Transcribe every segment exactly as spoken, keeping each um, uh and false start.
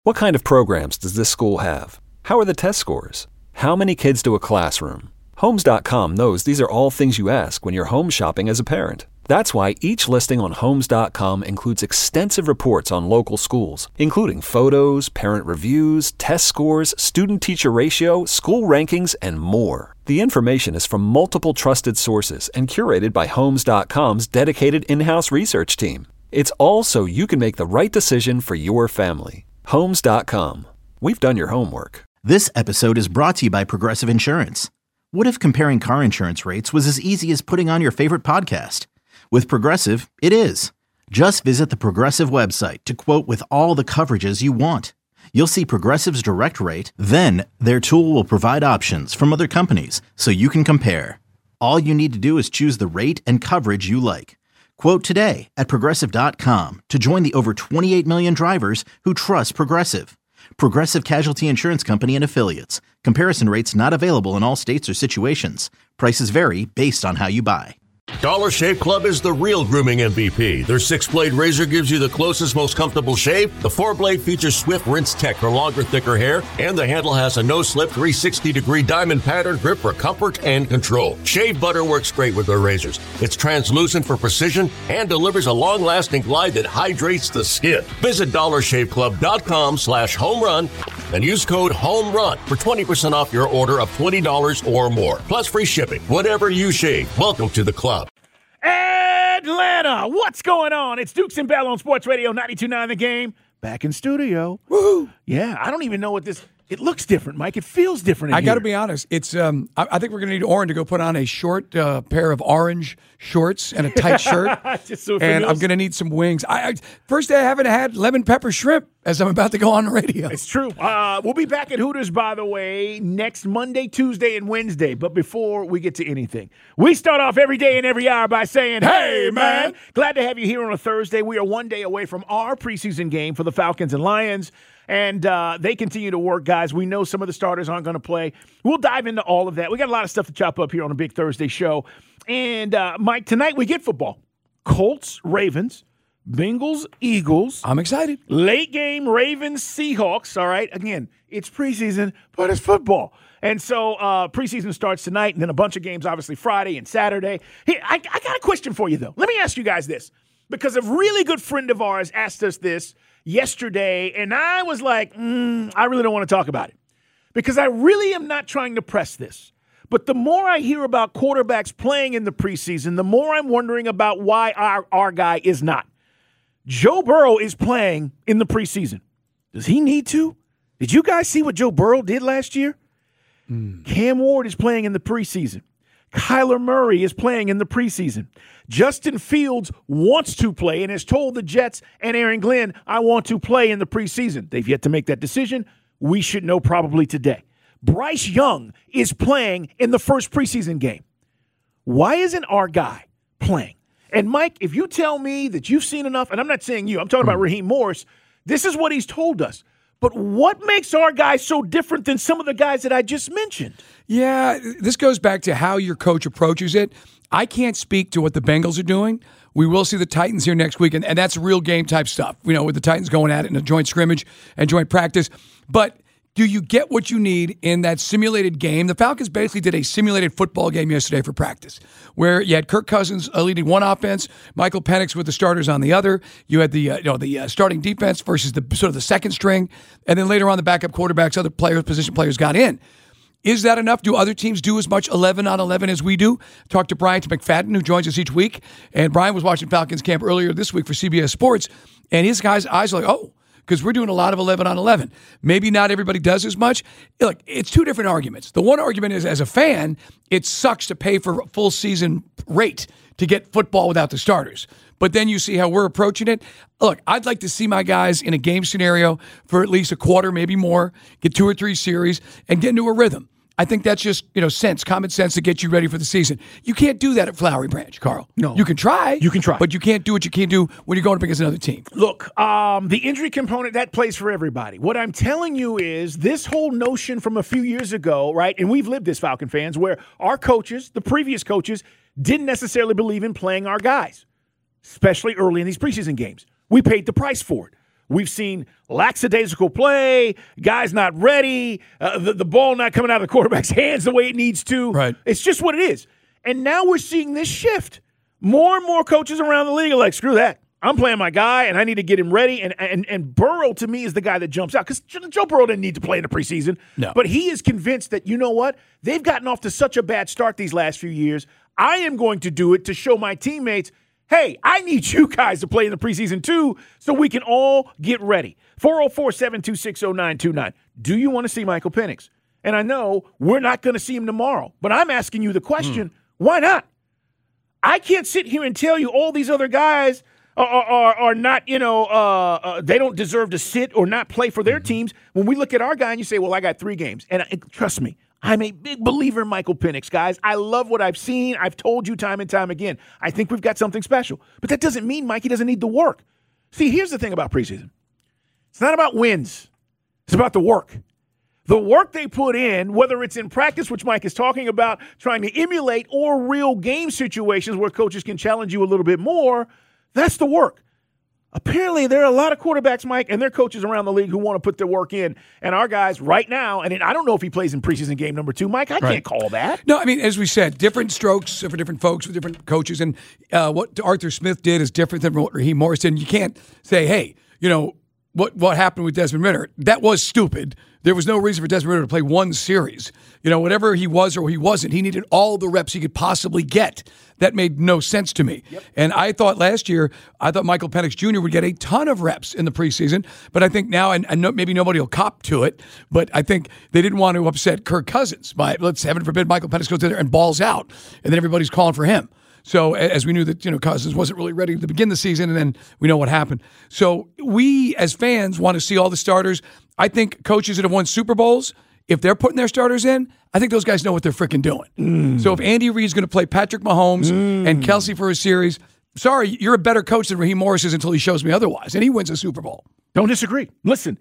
What kind of programs does this school have? How are the test scores? How many kids do a classroom? Homes dot com knows these are all things you ask when you're home shopping as a parent. That's why each listing on Homes dot com includes extensive reports on local schools, including photos, parent reviews, test scores, student-teacher ratio, school rankings, and more. The information is from multiple trusted sources and curated by Homes dot com's dedicated in-house research team. It's all so you can make the right decision for your family. Homes dot com. We've done your homework. This episode is brought to you by Progressive Insurance. What if comparing car insurance rates was as easy as putting on your favorite podcast? With Progressive, it is. Just visit the Progressive website to quote with all the coverages you want. You'll see Progressive's direct rate, then their tool will provide options from other companies so you can compare. All you need to do is choose the rate and coverage you like. Quote today at Progressive dot com to join the over twenty-eight million drivers who trust Progressive. Progressive Casualty Insurance Company and Affiliates. Comparison rates not available in all states or situations. Prices vary based on how you buy. Dollar Shave Club is the real grooming M V P. Their six-blade razor gives you the closest, most comfortable shave. The four-blade features swift rinse tech for longer, thicker hair. And the handle has a no-slip three hundred sixty degree diamond pattern grip for comfort and control. Shave butter works great with their razors. It's translucent for precision and delivers a long-lasting glide that hydrates the skin. Visit dollar shave club dot com slash home run and use code HOMERUN for twenty percent off your order of twenty dollars or more. Plus free shipping. Whatever you shave, welcome to the club. Atlanta, what's going on? It's Dukes and Bell on Sports Radio ninety-two point nine The Game. Back in studio. Woo! Yeah, I don't even know what this. It looks different, Mike. It feels different. In I got to be honest. It's. Um, I, I think we're going to need Oren to go put on a short uh, pair of orange shorts and a tight shirt. Just so and I'm going to need some wings. I, I first day I haven't had lemon pepper shrimp as I'm about to go on the radio. It's true. Uh, we'll be back at Hooters, by the way, next Monday, Tuesday, and Wednesday. But before we get to anything, we start off every day and every hour by saying, "Hey, man!" Glad to have you here on a Thursday. We are one day away from our preseason game for the Falcons and Lions. And uh, they continue to work, guys. We know some of the starters aren't going to play. We'll dive into all of that. We got a lot of stuff to chop up here on a big Thursday show. And, uh, Mike, tonight we get football. Colts, Ravens, Bengals, Eagles. I'm excited. Late game, Ravens, Seahawks. All right. Again, it's preseason, but it's football. And so uh, preseason starts tonight, and then a bunch of games, obviously, Friday and Saturday. Hey, I, I got a question for you, though. Let me ask you guys this, because a really good friend of ours asked us this yesterday, and I was like, mm, I really don't want to talk about it because I really am not trying to press this. But the more I hear about quarterbacks playing in the preseason, the more I'm wondering about why our, our guy is not. Joe Burrow is playing in the preseason. Does he need to? Did you guys see what Joe Burrow did last year? Mm. Cam Ward is playing in the preseason. Kyler Murray is playing in the preseason. Justin Fields wants to play and has told the Jets and Aaron Glenn, I want to play in the preseason. They've yet to make that decision. We should know probably today. Bryce Young is playing in the first preseason game. Why isn't our guy playing? And, Mike, if you tell me that you've seen enough, and I'm not saying you, I'm talking about Raheem Morris, this is what he's told us. But what makes our guy so different than some of the guys that I just mentioned? Yeah, this goes back to how your coach approaches it. I can't speak to what the Bengals are doing. We will see the Titans here next week, and, and that's real game type stuff, you know, with the Titans going at it in a joint scrimmage and joint practice. But do you get what you need in that simulated game? The Falcons basically did a simulated football game yesterday for practice, where you had Kirk Cousins uh, leading one offense, Michael Penix with the starters on the other. You had the uh, you know the uh, starting defense versus the sort of the second string, and then later on the backup quarterbacks, other players, position players got in. Is that enough? Do other teams do as much eleven on eleven as we do? Talk to Brian McFadden, who joins us each week, and Brian was watching Falcons camp earlier this week for C B S Sports, and his guys' eyes are like, oh. Because we're doing a lot of eleven on eleven. Maybe not everybody does as much. Look, it's two different arguments. The one argument is, as a fan, it sucks to pay for full season rate to get football without the starters. But then you see how we're approaching it. Look, I'd like to see my guys in a game scenario for at least a quarter, maybe more, get two or three series, and get into a rhythm. I think that's just, you know, sense, common sense to get you ready for the season. You can't do that at Flowery Branch, Carl. No. You can try. You can try. But you can't do what you can't do when you're going up against another team. Look, um, the injury component, that plays for everybody. What I'm telling you is this whole notion from a few years ago, right, and we've lived this, Falcon fans, where our coaches, the previous coaches, didn't necessarily believe in playing our guys, especially early in these preseason games. We paid the price for it. We've seen lackadaisical play, guys not ready, uh, the, the ball not coming out of the quarterback's hands the way it needs to. Right. It's just what it is. And now we're seeing this shift. More and more coaches around the league are like, screw that. I'm playing my guy, and I need to get him ready. And and, and Burrow, to me, is the guy that jumps out. Because Joe Burrow didn't need to play in the preseason. No. But he is convinced that, you know what? They've gotten off to such a bad start these last few years. I am going to do it to show my teammates, hey, I need you guys to play in the preseason too so we can all get ready. four oh four, seven two six, oh nine two nine. Do you want to see Michael Penix? And I know we're not going to see him tomorrow, but I'm asking you the question, mm. why not? I can't sit here and tell you all these other guys are, are, are not, you know, uh, uh, they don't deserve to sit or not play for their mm-hmm. teams. When we look at our guy and you say, well, I got three games. And I, trust me, I'm a big believer in Michael Penix, guys. I love what I've seen. I've told you time and time again. I think we've got something special. But that doesn't mean Mikey doesn't need the work. See, here's the thing about preseason. It's not about wins. It's about the work. The work they put in, whether it's in practice, which Mike is talking about, trying to emulate, or real game situations where coaches can challenge you a little bit more, that's the work. Apparently, there are a lot of quarterbacks, Mike, and their coaches around the league who want to put their work in. And our guys right now, and I don't know if he plays in preseason game number two, Mike. I right. can't call that. No, I mean, as we said, different strokes for different folks with different coaches. And uh, what Arthur Smith did is different than what Raheem Morris did. And you can't say, hey, you know, what what happened with Desmond Ridder? That was stupid. There was no reason for Desmond Ridder to play one series. You know, whatever he was or he wasn't, he needed all the reps he could possibly get. That made no sense to me. Yep. And I thought last year, I thought Michael Penix Junior would get a ton of reps in the preseason. But I think now, and, and no, maybe nobody will cop to it, but I think they didn't want to upset Kirk Cousins by, let's heaven forbid, Michael Penix goes in there and balls out. And then everybody's calling for him. So as we knew that, you know, Cousins wasn't really ready to begin the season, and then we know what happened. So we, as fans, want to see all the starters. I think coaches that have won Super Bowls, if they're putting their starters in, I think those guys know what they're freaking doing. Mm. So if Andy Reid's going to play Patrick Mahomes mm. and Kelsey for a series, sorry, you're a better coach than Raheem Morris is until he shows me otherwise, and he wins a Super Bowl. Don't disagree. Listen,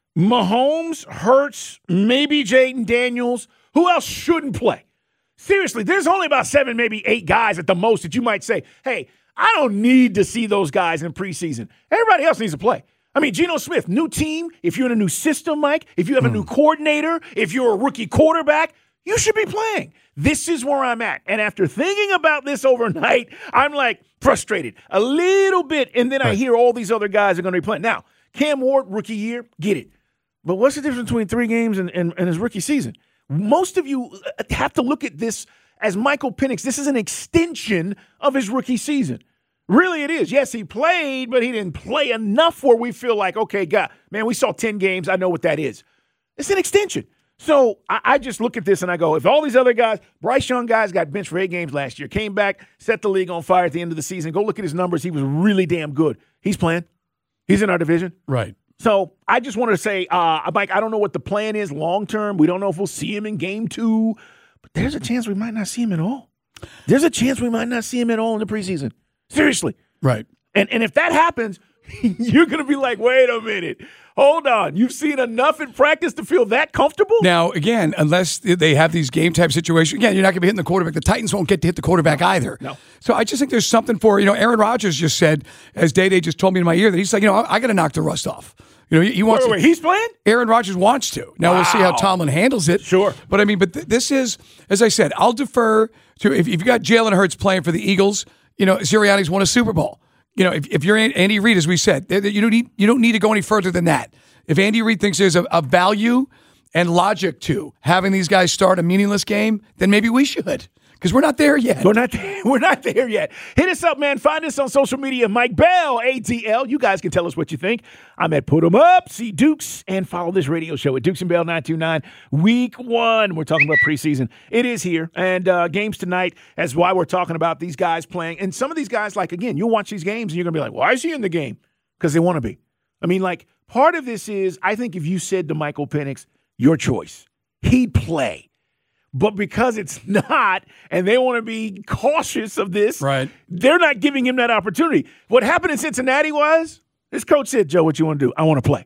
Mahomes, Hurts, maybe Jaden Daniels. Who else shouldn't play? Seriously, there's only about seven, maybe eight guys at the most that you might say, hey, I don't need to see those guys in preseason. Everybody else needs to play. I mean, Geno Smith, new team. If you're in a new system, Mike, if you have a new coordinator, if you're a rookie quarterback, you should be playing. This is where I'm at. And after thinking about this overnight, I'm like frustrated a little bit. And then I hear all these other guys are going to be playing. Now, Cam Ward, rookie year, get it. But what's the difference between three games and, and, and his rookie season? Most of you have to look at this as Michael Penix. This is an extension of his rookie season. Really, it is. Yes, he played, but he didn't play enough where we feel like, okay, God, man, we saw ten games. I know what that is. It's an extension. So I, I just look at this and I go, if all these other guys, Bryce Young guys got benched for eight games last year, came back, set the league on fire at the end of the season. Go look at his numbers. He was really damn good. He's playing. He's in our division. Right. So I just wanted to say, uh, Mike, I don't know what the plan is long term. We don't know if we'll see him in game two, but there's a chance we might not see him at all. There's a chance we might not see him at all in the preseason. Seriously. Right. And and if that happens, you're going to be like, wait a minute. Hold on. You've seen enough in practice to feel that comfortable? Now, again, unless they have these game-type situations, again, you're not going to be hitting the quarterback. The Titans won't get to hit the quarterback either. No. So I just think there's something for, you know, Aaron Rodgers just said, as Day-Day just told me in my ear, that he's like, you know, I, I got to knock the rust off. You know, he, he wants wait, wait, to, wait, he's playing? Aaron Rodgers wants to. Now, wow. We'll see how Tomlin handles it. Sure. But, I mean, but th- this is, as I said, I'll defer to, if, if you've got Jalen Hurts playing for the Eagles, you know, Sirianni's won a Super Bowl. You know, if, if you're Andy Reid, as we said, you don't need you don't need to go any further than that. If Andy Reid thinks there's a, a value and logic to having these guys start a meaningless game, then maybe we should, because we're not there yet. We're not there. We're not there yet. Hit us up, man. Find us on social media. Mike Bell, A T L. You guys can tell us what you think. I'm at Put 'em Up, see Dukes, and follow this radio show at Dukes and Bell nine two nine. Week one. We're talking about preseason. It is here, and uh, games tonight. That's why we're talking about these guys playing. And some of these guys, like, again, you'll watch these games, and you're going to be like, why is he in the game? Because they want to be. I mean, like, part of this is, I think if you said to Michael Penix, your choice, he'd play. But because it's not, and they want to be cautious of this, right. They're not giving him that opportunity. What happened in Cincinnati was, this coach said, Joe, what you want to do? I want to play.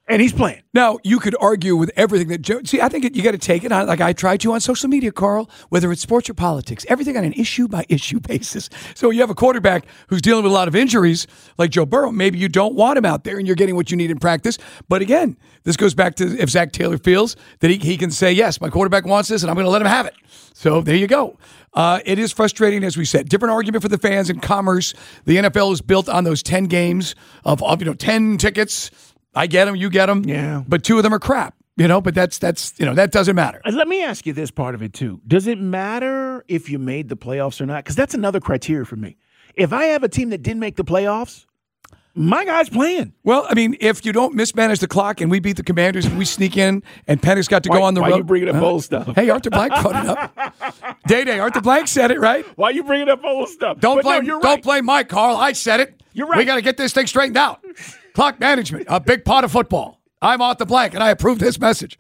and he's playing. Now, you could argue with everything that Joe. See, I think you got to take it on, like I tried to on social media, Carl, whether it's sports or politics, everything on an issue by issue basis. So you have a quarterback who's dealing with a lot of injuries, like Joe Burrow. Maybe you don't want him out there and you're getting what you need in practice. But again, this goes back to if Zach Taylor feels that he, he can say, yes, my quarterback wants this and I'm going to let him have it. So there you go. Uh, it is frustrating, as we said. Different argument for the fans and commerce. The N F L is built on those ten games of, of you know, ten tickets. I get them, you get them. Yeah. But two of them are crap, you know, but that's, that's you know, that doesn't matter. And let me ask you this part of it, too. Does it matter if you made the playoffs or not? Because that's another criteria for me. If I have a team that didn't make the playoffs, my guy's playing. Well, I mean, if you don't mismanage the clock and we beat the Commanders and we sneak in and Penix got to why, go on the why road. Why you bringing up uh, old stuff? Hey, Arthur Blank brought it up. Day-Day, Arthur Blank said it, right? Why you bringing up old stuff? Don't but blame, no, you're don't right. blame Mike, Carl. I said it. You're right. We got to get this thing straightened out. Clock management, a big part of football. I'm Arthur Blank, and I approve this message.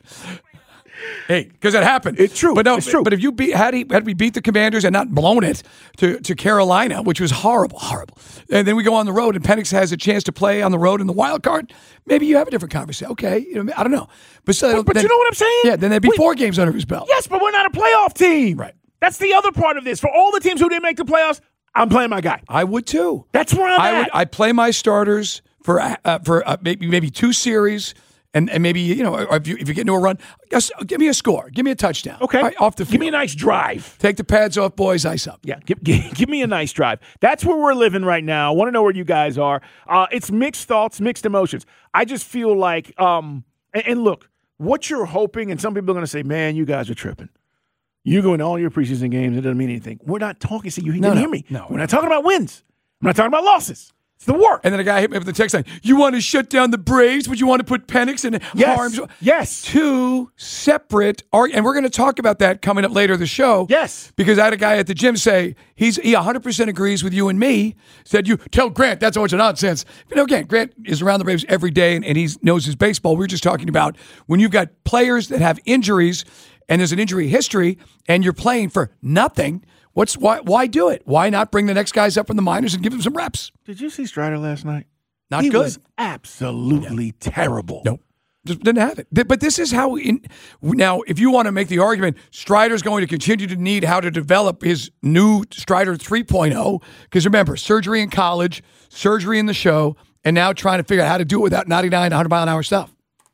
Hey, because it happened. It's true. But no, it's true. But if you beat, had he had we beat the Commanders and not blown it to, to Carolina, which was horrible, horrible, and then we go on the road and Penix has a chance to play on the road in the wild card, maybe you have a different conversation. Okay, you know, I don't know. But, so, but, but then, you know what I'm saying? Yeah, then there'd be we, four games under his belt. Yes, but we're not a playoff team. Right. That's the other part of this. For all the teams who didn't make the playoffs, I'm playing my guy. I would too. That's where I'm I at. would. I play my starters for uh, for uh, maybe maybe two series. And, and maybe, you know, if you, if you get into a run, just give me a score. Give me a touchdown. Okay. Right, off the field. Give me a nice drive. Take the pads off, boys. Ice up. Yeah. Give, give, give me a nice drive. That's where we're living right now. I want to know where you guys are. Uh, it's mixed thoughts, mixed emotions. I just feel like, um, and, and look, what you're hoping, and some people are going to say, man, you guys are tripping. You go into all your preseason games, it doesn't mean anything. We're not talking, see, you no, didn't no, hear me. No. We're not talking about wins. I'm not talking about losses. It's the work. And then a guy hit me with the text line, you want to shut down the Braves? Would you want to put Penix in yes. harm's way? Yes. Two separate, arg- and we're going to talk about that coming up later in the show. Yes. Because I had a guy at the gym say, he's he one hundred percent agrees with you and me, said, you tell Grant that's a bunch of nonsense. You know, again, Grant is around the Braves every day, and, and he knows his baseball. We were just talking about when you've got players that have injuries, and there's an injury history, and you're playing for nothing. What's why? Why do it? Why not bring the next guys up from the minors and give them some reps? Did you see Strider last night? Not he good. Was absolutely yeah. terrible. Nope. Just didn't have it. But this is how, in, now, if you want to make the argument, Strider's going to continue to need how to develop his new Strider three point oh, because remember, surgery in college, surgery in the show, and now trying to figure out how to do it without ninety-nine, one hundred mile an hour stuff.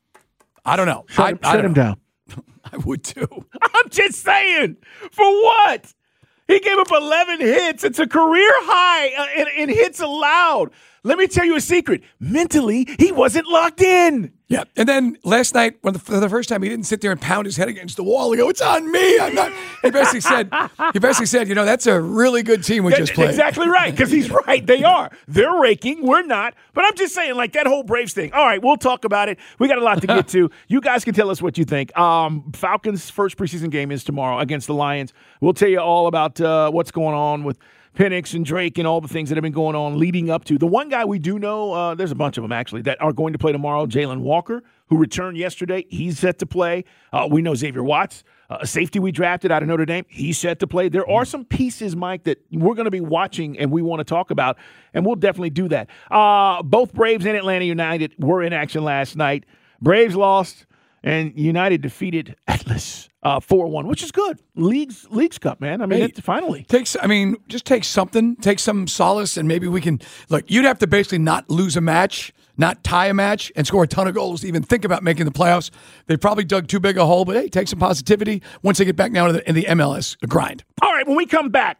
I don't know. Shut, I, him, I shut don't him know. down. I would too. I'm just saying. For what? He gave up eleven hits. It's a career high uh, in, in hits allowed. Let me tell you a secret. Mentally, he wasn't locked in. Yeah. And then last night, when the, for the first time, he didn't sit there and pound his head against the wall and go, it's on me. I'm not. He basically said, he basically said, you know, that's a really good team we just played. Exactly right, because he's right. They are. They're raking. We're not. But I'm just saying, like, that whole Braves thing. All right, we'll talk about it. We got a lot to get to. You guys can tell us what you think. Um, Falcons' first preseason game is tomorrow against the Lions. We'll tell you all about uh, what's going on with Penix and Drake and all the things that have been going on leading up to. The one guy we do know, uh, there's a bunch of them actually, that are going to play tomorrow, Jalen Walker, who returned yesterday. He's set to play. Uh, we know Xavier Watts, uh, a safety we drafted out of Notre Dame. He's set to play. There are some pieces, Mike, that we're going to be watching and we want to talk about, and we'll definitely do that. Uh, both Braves and Atlanta United were in action last night. Braves lost, and United defeated Atlas uh, four one, which is good. Leagues, Leagues Cup, man. I mean, Hey, it, finally. Takes, I mean, just take something, take some solace, and maybe we can, look, you'd have to basically not lose a match, not tie a match, and score a ton of goals to even think about making the playoffs. They probably dug too big a hole, but hey, take some positivity once they get back now in the, in the M L S grind. All right, when we come back,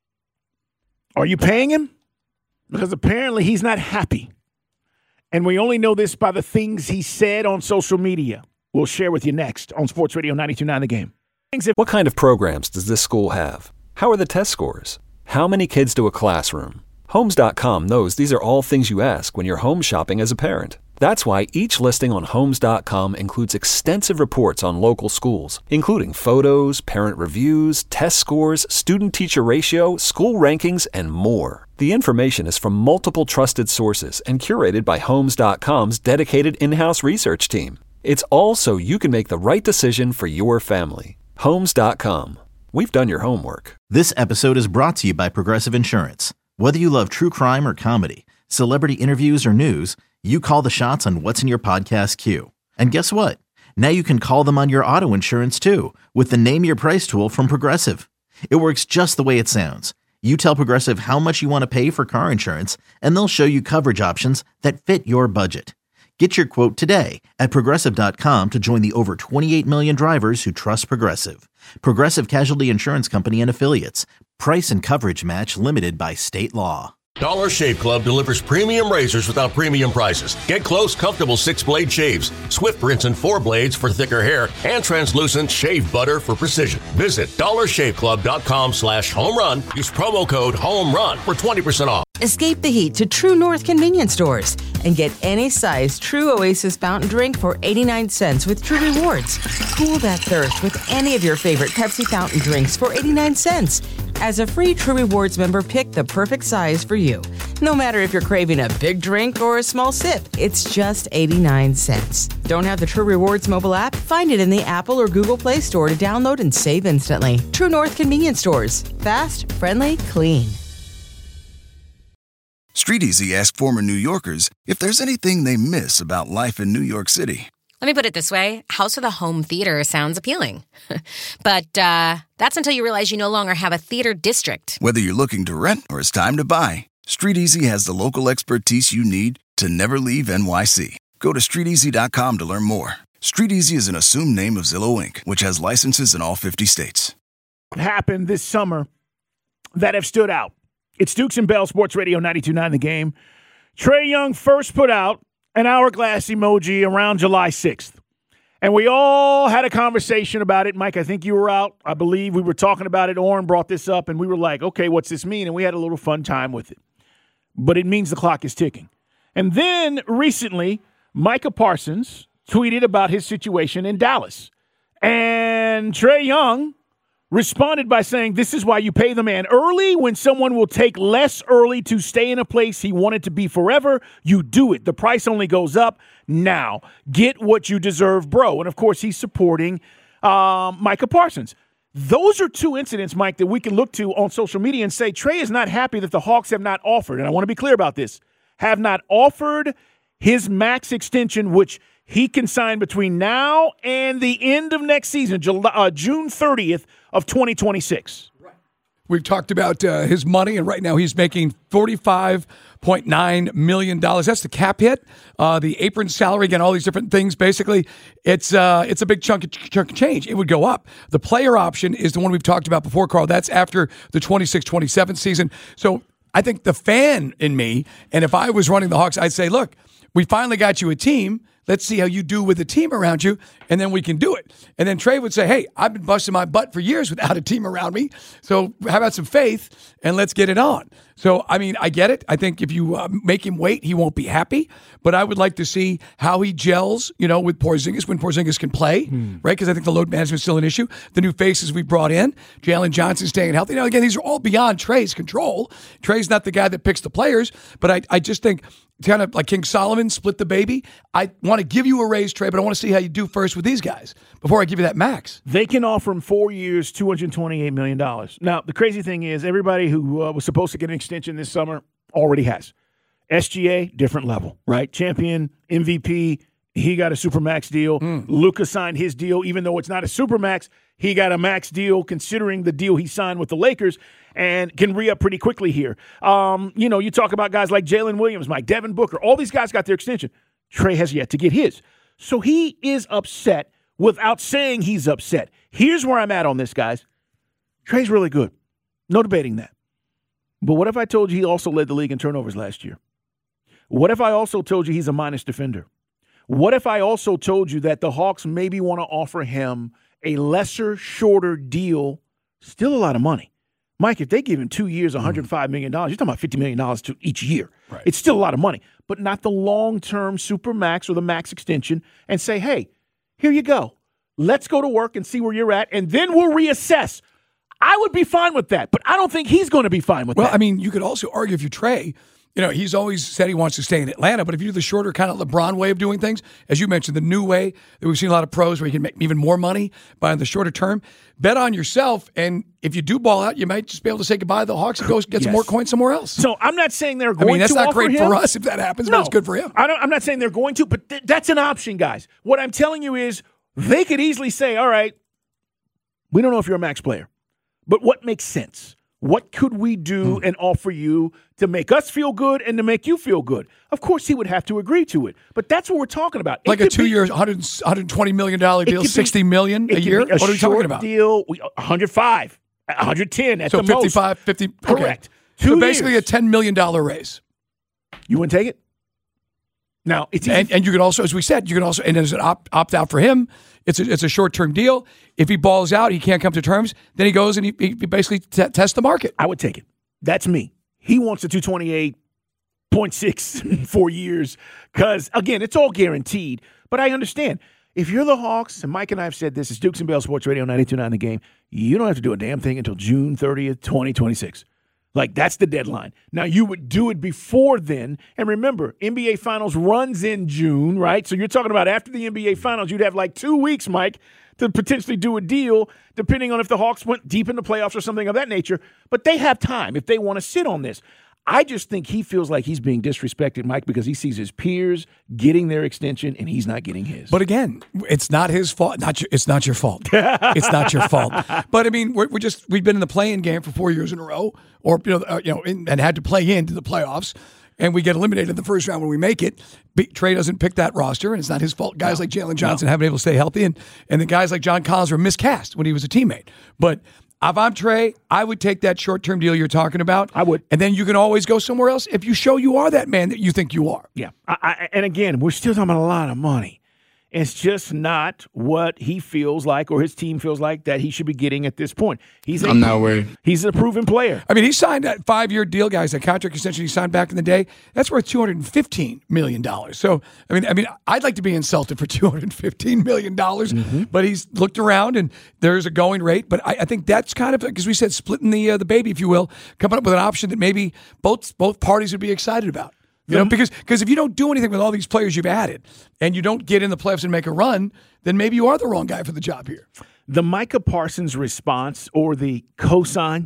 are you paying him? Because apparently he's not happy. And we only know this by the things he said on social media. We'll share with you next on Sports Radio ninety-two point nine The Game. What kind of programs does this school have? How are the test scores? How many kids do a classroom? Homes dot com knows these are all things you ask when you're home shopping as a parent. That's why each listing on Homes dot com includes extensive reports on local schools, including photos, parent reviews, test scores, student-teacher ratio, school rankings, and more. The information is from multiple trusted sources and curated by Homes dot com's dedicated in-house research team. It's all so you can make the right decision for your family. Homes dot com. We've done your homework. This episode is brought to you by Progressive Insurance. Whether you love true crime or comedy, celebrity interviews or news, You call the shots on what's in your podcast queue. And guess what? Now you can call them on your auto insurance too with the Name Your Price tool from Progressive. It works just the way it sounds. You tell Progressive how much you want to pay for car insurance, and they'll show you coverage options that fit your budget. Get your quote today at Progressive dot com to join the over twenty-eight million drivers who trust Progressive. Progressive Casualty Insurance Company and Affiliates. Price and coverage match limited by state law. Dollar Shave Club delivers premium razors without premium prices. Get close, comfortable six-blade shaves, swift rinse and four blades for thicker hair, and translucent shave butter for precision. Visit dollar shave club dot com slash home run. Use promo code HOMERUN for twenty percent off. Escape the heat to True North convenience stores and get any size True Oasis fountain drink for eighty-nine cents with True Rewards. Cool that thirst with any of your favorite Pepsi fountain drinks for eighty-nine cents. As a free True Rewards member, pick the perfect size for you. No matter if you're craving a big drink or a small sip, it's just eighty-nine cents. Don't have the True Rewards mobile app? Find it in the Apple or Google Play Store to download and save instantly. True North convenience stores. Fast, friendly, clean. StreetEasy asked former New Yorkers if there's anything they miss about life in New York City. Let me put it this way. House of the Home Theater sounds appealing. But uh, that's until you realize you no longer have a theater district. Whether you're looking to rent or it's time to buy, StreetEasy has the local expertise you need to never leave N Y C. Go to street easy dot com to learn more. StreetEasy is an assumed name of Zillow Incorporated, which has licenses in all fifty states. What happened this summer that have stood out? It's Dukes and Bell, Sports Radio ninety-two point nine The Game. Trae Young first put out an hourglass emoji around July sixth. And we all had a conversation about it. Mike, I think you were out. I believe we were talking about it. Orrin brought this up, and we were like, okay, what's this mean? And we had a little fun time with it. But it means the clock is ticking. And then recently, Micah Parsons tweeted about his situation in Dallas. And Trae Young responded by saying, this is why you pay the man early. When someone will take less early to stay in a place he wanted to be forever, you do it. The price only goes up. Now, get what you deserve, bro. And, of course, he's supporting um, Micah Parsons. Those are two incidents, Mike, that we can look to on social media and say Trae is not happy that the Hawks have not offered, and I want to be clear about this, have not offered his max extension, which he can sign between now and the end of next season, July, uh, June thirtieth of twenty twenty-six. We've talked about uh, his money, and right now he's making forty-five point nine million dollars. That's the cap hit, uh, the apron salary, again, all these different things. Basically, it's uh, it's a big chunk of, chunk of change. It would go up. The player option is the one we've talked about before, Carl. That's after the twenty-six twenty-seven season. So I think the fan in me, and if I was running the Hawks, I'd say, look, we finally got you a team. Let's see how you do with the team around you, and then we can do it. And then Trae would say, hey, I've been busting my butt for years without a team around me, so how about some faith, and let's get it on. So, I mean, I get it. I think if you uh, make him wait, he won't be happy. But I would like to see how he gels, you know, with Porzingis when Porzingis can play, hmm. right? Because I think the load management is still an issue. The new faces we brought in, Jalen Johnson staying healthy. Now, again, these are all beyond Trae's control. Trae's not the guy that picks the players, but I, I just think kind of like King Solomon split the baby. I want to give you a raise, Trae, but I want to see how you do first with these guys before I give you that max. They can offer him four years, two hundred twenty-eight million dollars. Now, the crazy thing is everybody who uh, was supposed to get an extension this summer already has. S G A, different level, right? Champion, M V P, he got a Supermax deal. Mm. Luka signed his deal, even though it's not a Supermax. He got a max deal considering the deal he signed with the Lakers and can re-up pretty quickly here. Um, you know, you talk about guys like Jalen Williams, Mike, Devin Booker. All these guys got their extension. Trae has yet to get his. So he is upset without saying he's upset. Here's where I'm at on this, guys. Trae's really good. No debating that. But what if I told you he also led the league in turnovers last year? What if I also told you he's a minus defender? What if I also told you that the Hawks maybe want to offer him a lesser, shorter deal, still a lot of money? Mike, if they give him two years, one hundred five million dollars, you're talking about fifty million dollars to each year. Right. It's still a lot of money, but not the long-term super max or the max extension, and say, hey, here you go. Let's go to work and see where you're at, and then we'll reassess. I would be fine with that, but I don't think he's going to be fine with well, that. Well, I mean, you could also argue if you Trae, you know, he's always said he wants to stay in Atlanta, but if you do the shorter kind of LeBron way of doing things, as you mentioned, the new way that we've seen a lot of pros where you can make even more money by the shorter term, bet on yourself. And if you do ball out, you might just be able to say goodbye to the Hawks and go get yes. some more coins somewhere else. So I'm not saying they're going to I mean, that's to not great him. for us if that happens, no, but it's good for him. I don't, I'm not saying they're going to, but th- that's an option, guys. What I'm telling you is they could easily say, all right, we don't know if you're a max player, but what makes sense? What could we do hmm. and offer you to make us feel good and to make you feel good? Of course, he would have to agree to it. But that's what we're talking about. It like a two-year, one hundred, one hundred twenty million dollars deal, sixty million dollars a year? A what are we talking about? Deal, one hundred five, one hundred ten at so the fifty-five, most. fifty Correct. Okay. Two so basically years. a ten million dollars raise. You wouldn't take it? Now, it's easy. And, and you can also, as we said, you can also, and as an opt, opt out for him, it's a, it's a short-term deal. If he balls out, he can't come to terms, then he goes and he, he basically t- tests the market. I would take it. That's me. He wants the two twenty-eight point six in four years because, again, it's all guaranteed. But I understand. If you're the Hawks, and Mike and I have said this, it's Dukes and Bell Sports Radio ninety-two point nine The Game, you don't have to do a damn thing until June thirtieth, twenty twenty-six. Like, that's the deadline. Now, you would do it before then. And remember, N B A Finals runs in June, right? So you're talking about after the N B A Finals, you'd have like two weeks, Mike, to potentially do a deal, depending on if the Hawks went deep in the playoffs or something of that nature. But they have time if they want to sit on this. I just think he feels like he's being disrespected, Mike, because he sees his peers getting their extension and he's not getting his. But again, it's not his fault. Not your, it's not your fault. It's not your fault. But I mean, we're, we're just we've been in the play-in game for four years in a row, or you know, uh, you know, in, and had to play into the playoffs, and we get eliminated in the first round when we make it. Trey doesn't pick that roster, and it's not his fault. Guys no. like Jalen Johnson no. haven't been able to stay healthy, and and the guys like John Collins were miscast when he was a teammate. But if I'm Trey, I would take that short-term deal you're talking about. I would. And then you can always go somewhere else if you show you are that man that you think you are. Yeah. I, I, and again, we're still talking about a lot of money. It's just not what he feels like or his team feels like that he should be getting at this point. He's a, I'm not worried. He's a proven player. I mean, he signed that five-year deal, guys, that contract extension he signed back in the day. That's worth two hundred fifteen million dollars. So, I mean, I mean, I'd like to be insulted for two hundred fifteen million dollars, mm-hmm. but he's looked around and there's a going rate. But I, I think that's kind of, because we said splitting the uh, the baby, if you will, coming up with an option that maybe both both parties would be excited about. You know, because because if you don't do anything with all these players you've added and you don't get in the playoffs and make a run, then maybe you are the wrong guy for the job here. The Micah Parsons response or the cosign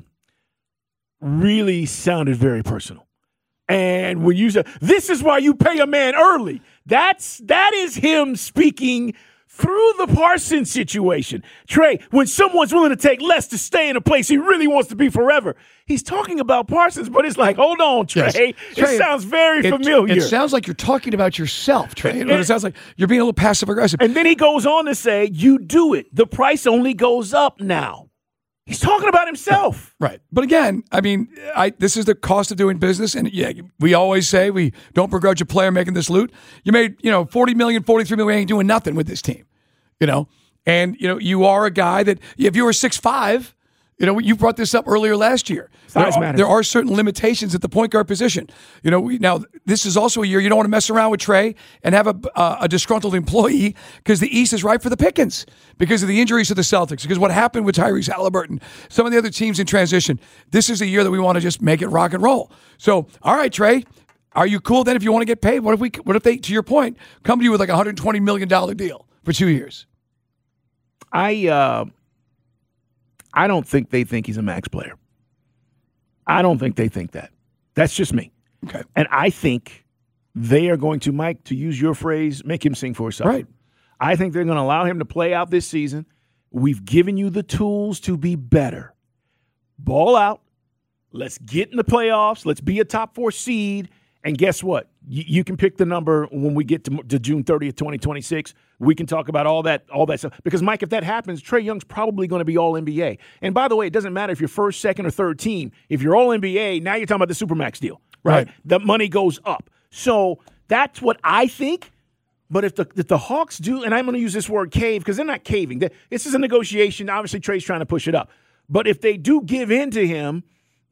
really sounded very personal. And when you say, this is why you pay a man early, that's that is him speaking through the Parsons situation. Trey, when someone's willing to take less to stay in a place he really wants to be forever, he's talking about Parsons, but it's like, hold on, Trey. Yes. Trey it sounds very it, familiar. It sounds like you're talking about yourself, Trey. It, it sounds like you're being a little passive-aggressive. And then he goes on to say, you do it. The price only goes up now. He's talking about himself. Right. right. But again, I mean, I, this is the cost of doing business. And yeah, we always say we don't begrudge a player making this loot. You made, you know, forty million dollars, forty-three million dollars, ain't doing nothing with this team, you know? And, you know, you are a guy that if you were six five, you know, you brought this up earlier last year. There are, there are certain limitations at the point guard position. You know, we, now this is also a year you don't want to mess around with Trey and have a, uh, a disgruntled employee because the East is ripe for the pickings because of the injuries to the Celtics, because what happened with Tyrese Halliburton, some of the other teams in transition. This is a year that we want to just make it rock and roll. So, all right, Trey, are you cool then if you want to get paid? What if we? What if they, to your point, come to you with like a one hundred twenty million dollars deal for two years? I uh, I don't think they think he's a max player. I don't think they think that. That's just me. Okay. And I think they are going to, Mike, to use your phrase, make him sing for himself. Right. I think they're going to allow him to play out this season. We've given you the tools to be better. Ball out. Let's get in the playoffs. Let's be a top four seed. And guess what? You, you can pick the number when we get to, to June thirtieth, twenty twenty-six. We can talk about all that all that stuff. Because, Mike, if that happens, Trey Young's probably going to be all N B A. And by the way, it doesn't matter if you're first, second, or third team. If you're all N B A, now you're talking about the Supermax deal, right? right. The money goes up. So that's what I think. But if the if the Hawks do, and I'm going to use this word cave because they're not caving. This is a negotiation. Obviously, Trey's trying to push it up. But if they do give in to him,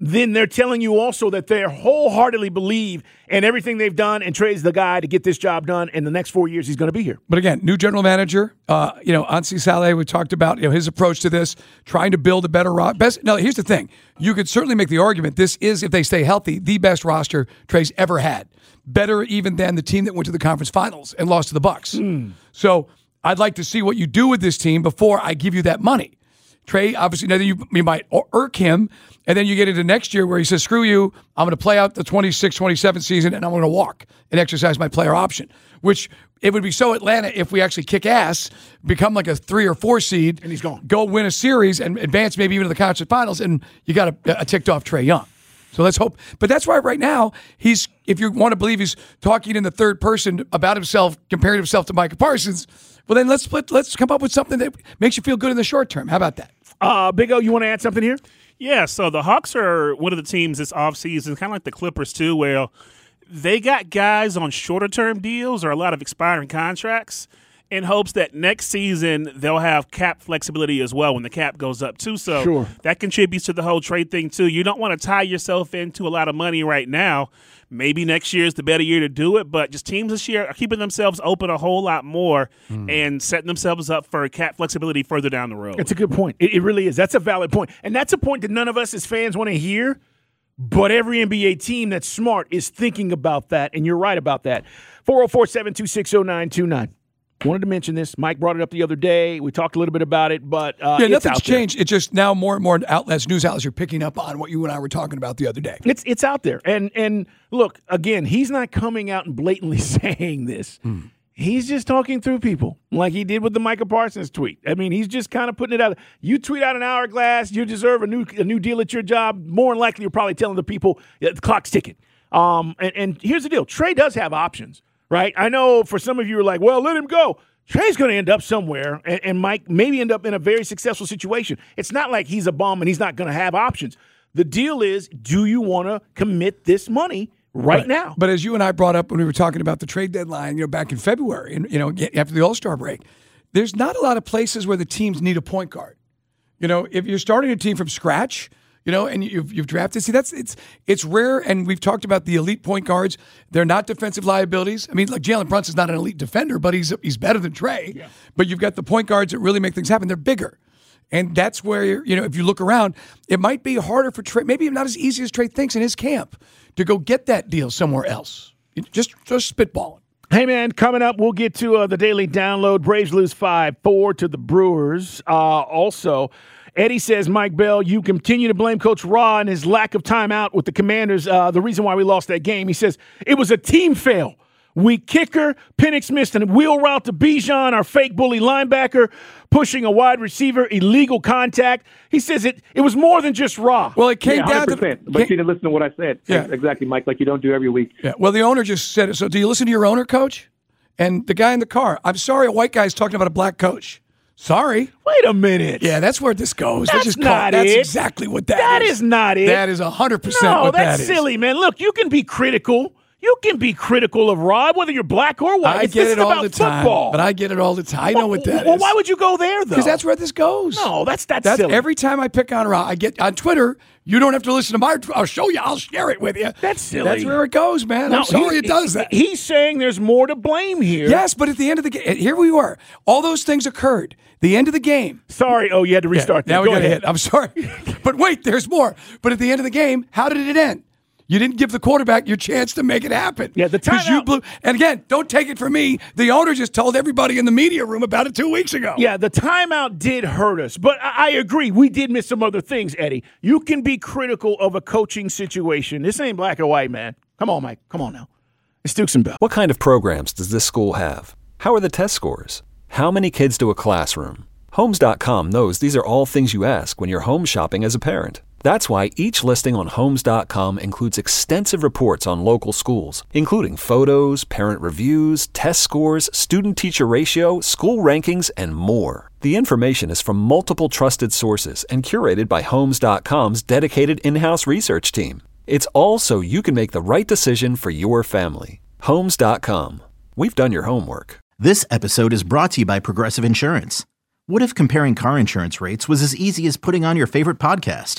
then they're telling you also that they wholeheartedly believe in everything they've done, and Trey's the guy to get this job done. In the next four years, he's going to be here. But again, new general manager, uh, you know, Ansi Saleh, we talked about, you know, his approach to this, trying to build a better roster. Best. No, here's the thing. You could certainly make the argument this is, if they stay healthy, the best roster Trey's ever had. Better even than the team that went to the conference finals and lost to the Bucks. Mm. So I'd like to see what you do with this team before I give you that money. Trey, obviously, now you, you might irk him, and then you get into next year where he says, screw you, I'm going to play out the twenty-six twenty-seven season, and I'm going to walk and exercise my player option, which it would be so Atlanta if we actually kick ass, become like a three or four seed, and he's gone. Go win a series and advance maybe even to the conference finals, and you got a, a ticked off Trae Young. So let's hope. But that's why right now, he's, if you want to believe he's talking in the third person about himself, comparing himself to Micah Parsons, well, then let's let's come up with something that makes you feel good in the short term. How about that? Uh, Big O, you want to add something here? Yeah, so the Hawks are one of the teams this offseason, kind of like the Clippers too, where they got guys on shorter-term deals or a lot of expiring contracts in hopes that next season they'll have cap flexibility as well when the cap goes up too. So sure. That contributes to the whole trade thing too. You don't want to tie yourself into a lot of money right now. Maybe next year is the better year to do it, but just teams this year are keeping themselves open a whole lot more mm. and setting themselves up for cap flexibility further down the road. It's a good point. It, it really is. That's a valid point. And that's a point that none of us as fans want to hear, but every N B A team that's smart is thinking about that, and you're right about that. four oh four, seven two six, oh nine two nine. Wanted to mention this. Mike brought it up the other day. We talked a little bit about it, but uh, yeah, it's nothing's out there. changed. It's just now more and more outlets, news outlets, are picking up on what you and I were talking about the other day. It's it's out there, and and look again. He's not coming out and blatantly saying this. Hmm. He's just talking through people, like he did with the Micah Parsons tweet. I mean, he's just kind of putting it out. You tweet out an hourglass, you deserve a new a new deal at your job. More than likely, you're probably telling the people that the clock's ticking. Um, and, and here's the deal: Trey does have options, right? I know for some of you are like, well, let him go. Trey's going to end up somewhere, and, and Mike maybe end up in a very successful situation. It's not like he's a bum and he's not going to have options. The deal is, do you want to commit this money right, right now? But as you and I brought up when we were talking about the trade deadline, you know, back in February, and you know, after the All-Star break, there's not a lot of places where the teams need a point guard. You know, if you're starting a team from scratch, you know, and you've you've drafted. See, that's it's it's rare, and we've talked about the elite point guards. They're not defensive liabilities. I mean, like Jalen Brunson's not an elite defender, but he's he's better than Trey. Yeah. But you've got the point guards that really make things happen. They're bigger, and that's where, you know, if you look around, it might be harder for Trey. Maybe not as easy as Trey thinks in his camp to go get that deal somewhere else. Just just spitballing. Hey, man, coming up, we'll get to uh, the daily download. Braves lose five four to the Brewers. Uh, also, Eddie says, Mike Bell, you continue to blame Coach Ra and his lack of timeout with the Commanders. Uh, the reason why we lost that game, he says, it was a team fail. Weak kicker, Penix missed a wheel route to Bijan, our fake bully linebacker, pushing a wide receiver, illegal contact. He says it it was more than just Ra. Well, it came yeah, down to the, but you didn't listen to what I said. Yeah. Exactly, Mike, like you don't do every week. Yeah. Well, the owner just said it. So do you listen to your owner, Coach? And the guy in the car, I'm sorry, a white guy's talking about a black coach. Sorry. Wait a minute. Yeah, that's where this goes. That's just not call, it. That's exactly what that, that is. That is not it. That is one hundred percent no, what that that's is. silly, man. Look, you can be critical. You can be critical of Rob, whether you're black or white. I it's, get this it is all about the time. football. But I get it all the time. I know well, what that well, is. Well, why would you go there, though? Because that's where this goes. No, that's, that's, that's silly. Every time I pick on Rob, I get on Twitter, you don't have to listen to my I'll show you. I'll share it with you. That's silly. That's where it goes, man. No, I'm sorry he, it does that. He's saying there's more to blame here. Yes, but at the end of the game, here we were. All those things occurred. The end of the game. Sorry. Oh, you had to restart yeah, that. Now Go we got to ahead. hit. I'm sorry. But wait, there's more. But at the end of the game, how did it end? You didn't give the quarterback your chance to make it happen. Yeah, the timeout. You blew. And again, don't take it from me. The owner just told everybody in the media room about it two weeks ago. Yeah, the timeout did hurt us. But I, I agree. We did miss some other things, Eddie. You can be critical of a coaching situation. This ain't black or white, man. Come on, Mike. Come on now. It's Dukes and Bell. What kind of programs does this school have? How are the test scores? How many kids do a classroom? Homes dot com knows these are all things you ask when you're home shopping as a parent. That's why each listing on Homes dot com includes extensive reports on local schools, including photos, parent reviews, test scores, student-teacher ratio, school rankings, and more. The information is from multiple trusted sources and curated by Homes dot com's dedicated in-house research team. It's all so you can make the right decision for your family. Homes dot com. We've done your homework. This episode is brought to you by Progressive Insurance. What if comparing car insurance rates was as easy as putting on your favorite podcast?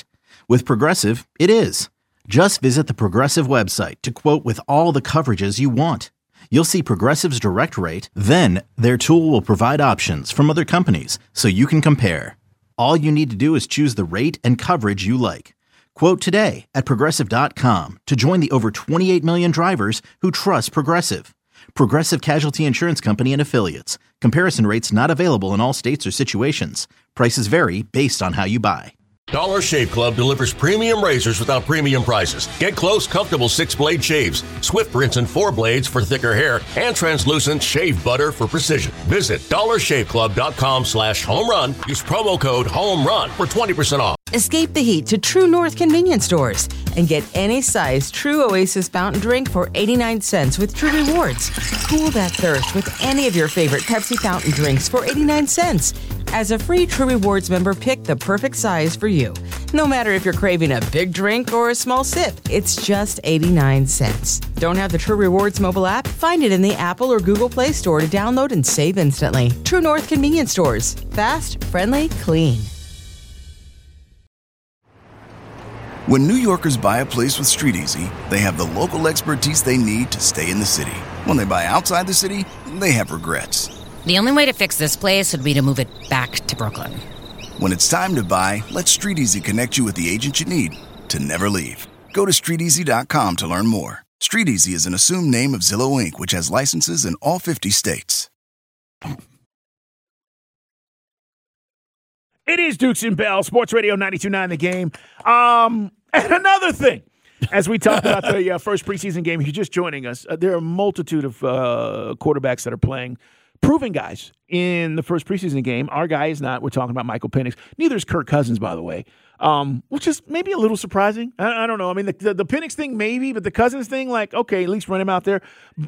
With Progressive, it is. Just visit the Progressive website to quote with all the coverages you want. You'll see Progressive's direct rate, then their tool will provide options from other companies so you can compare. All you need to do is choose the rate and coverage you like. Quote today at Progressive dot com to join the over twenty-eight million drivers who trust Progressive. Progressive Casualty Insurance Company and Affiliates. Comparison rates not available in all states or situations. Prices vary based on how you buy. Dollar Shave Club delivers premium razors without premium prices. Get close, comfortable six-blade shaves, Swift rinse and four blades for thicker hair, and translucent shave butter for precision. Visit dollar shave club dot com slash home run. Use promo code HOMERUN for twenty percent off. Escape the heat to True North convenience stores and get any size True Oasis fountain drink for eighty-nine cents with True Rewards. Cool that thirst with any of your favorite Pepsi fountain drinks for eighty-nine cents. As a free True Rewards member, pick the perfect size for you. No matter if you're craving a big drink or a small sip, it's just eighty-nine cents. Don't have the True Rewards mobile app? Find it in the Apple or Google Play Store to download and save instantly. True North convenience stores. Fast, friendly, clean. When New Yorkers buy a place with StreetEasy, they have the local expertise they need to stay in the city. When they buy outside the city, they have regrets. The only way to fix this place would be to move it back to Brooklyn. When it's time to buy, let StreetEasy connect you with the agent you need to never leave. Go to street easy dot com to learn more. StreetEasy is an assumed name of Zillow Incorporated, which has licenses in all fifty states. It is Dukes and Bell, Sports Radio ninety-two point nine The Game. Um, and another thing, as we talk about the uh, first preseason game, if you're just joining us, uh, there are a multitude of uh, quarterbacks that are playing, proven guys in the first preseason game. Our guy is not. We're talking about Michael Penix. Neither is Kirk Cousins, by the way, um, which is maybe a little surprising. I, I don't know. I mean, the, the, the Penix thing maybe, but the Cousins thing, like, okay, at least run him out there.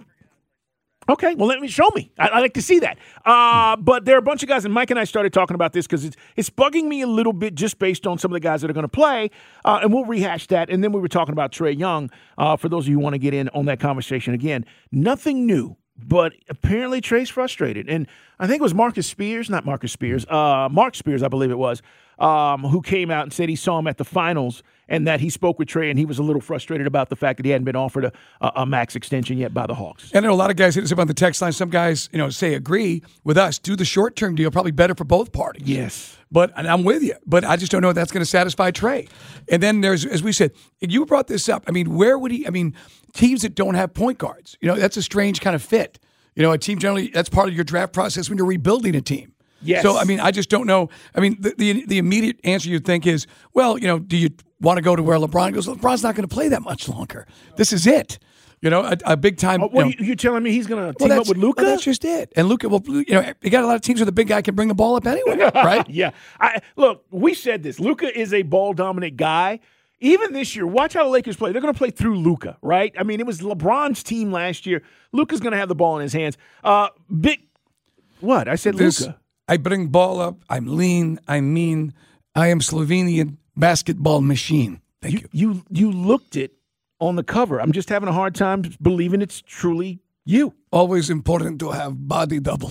Okay, well, let me show me. I, I like to see that. Uh, but there are a bunch of guys, and Mike and I started talking about this because it's, it's bugging me a little bit just based on some of the guys that are going to play, uh, and we'll rehash that. And then we were talking about Trae Young, uh, for those of you who want to get in on that conversation again. Nothing new, but apparently Trae's frustrated. And I think it was Marcus Spears, not Marcus Spears, uh, Mark Spears, I believe it was, um, who came out and said he saw him at the finals and that he spoke with Trae and he was a little frustrated about the fact that he hadn't been offered a, a, a max extension yet by the Hawks. And I know a lot of guys hit us up on the text line. Some guys, you know, say agree with us. Do the short-term deal, probably better for both parties. Yes. But and I'm with you. But I just don't know if that's going to satisfy Trae. And then there's, as we said, and you brought this up. I mean, where would he, I mean, teams that don't have point guards, you know, that's a strange kind of fit. You know, a team generally, that's part of your draft process when you're rebuilding a team. Yes. So, I mean, I just don't know. I mean, the, the the immediate answer you'd think is, well, you know, do you want to go to where LeBron goes? LeBron's not going to play that much longer. This is it. You know, a, a big time. Oh, what, you know, you telling me he's going to team well, up with Luka? Well, that's just it. And Luka, well, you know, you got a lot of teams where the big guy can bring the ball up anyway, right? Yeah. I, look, we said this. Luka is a ball-dominant guy. Even this year, watch how the Lakers play. They're going to play through Luka, right? I mean, it was LeBron's team last year. Luka's going to have the ball in his hands. Uh, big. What? I said This- Luka. I bring ball up. I'm lean. I'm mean. I am Slovenian basketball machine. Thank you. You, you you looked it on the cover. I'm just having a hard time believing it's truly you. Always important to have body double.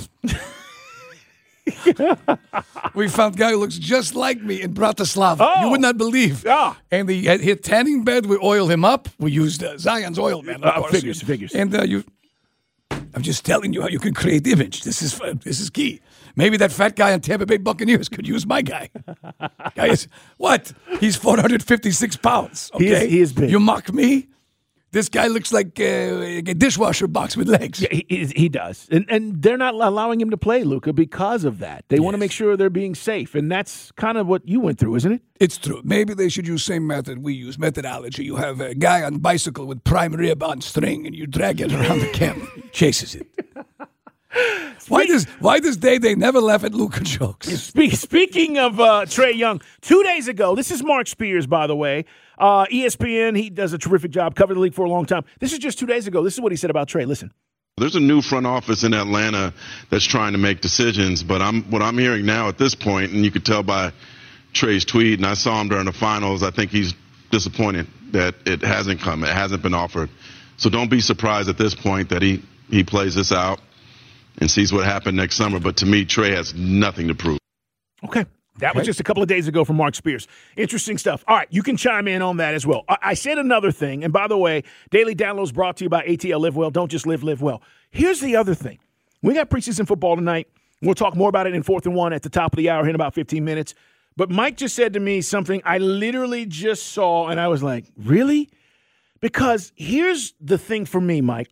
We found a guy who looks just like me in Bratislava. Oh. You would not believe. Yeah. And the uh, his tanning bed, we oil him up. We used uh, Zion's oil, man. Of Uh, course. figures, figures. And uh, you, I'm just telling you how you can create image. This is uh, this is key. Maybe that fat guy on Tampa Bay Buccaneers could use my guy. Guy is what? He's four hundred fifty-six pounds. Okay, He is- he is big. You mock me. This guy looks like uh, a dishwasher box with legs. Yeah, he, he he does. And and they're not allowing him to play, Luka, because of that. They want to Yes. make sure they're being safe. And that's kind of what you went through, isn't it? It's true. Maybe they should use same method we use, methodology. You have a guy on bicycle with prime rib on string, and you drag it around the camp, chases it. Why does why does they they never laugh at Luka jokes? Spe- Speaking of uh, Trae Young, two days ago, this is Mark Spears, by the way. Uh, E S P N, he does a terrific job, covered the league for a long time. This is just two days ago. This is what he said about Trae. Listen. There's a new front office in Atlanta that's trying to make decisions, but I'm what I'm hearing now at this point, and you could tell by Trae's tweet, and I saw him during the finals, I think he's disappointed that it hasn't come, it hasn't been offered. So don't be surprised at this point that he, he plays this out and sees what happened next summer. But to me, Trae has nothing to prove. Okay. That Okay. was just a couple of days ago from Mark Spears. Interesting stuff. All right, you can chime in on that as well. I, I said another thing, and by the way, Daily Downloads brought to you by A T L Live Well. Don't just live, live well. Here's the other thing. We got preseason football tonight. We'll talk more about it in Fourth and One at the top of the hour here in about fifteen minutes. But Mike just said to me something I literally just saw, and I was like, really? Because here's the thing for me, Mike.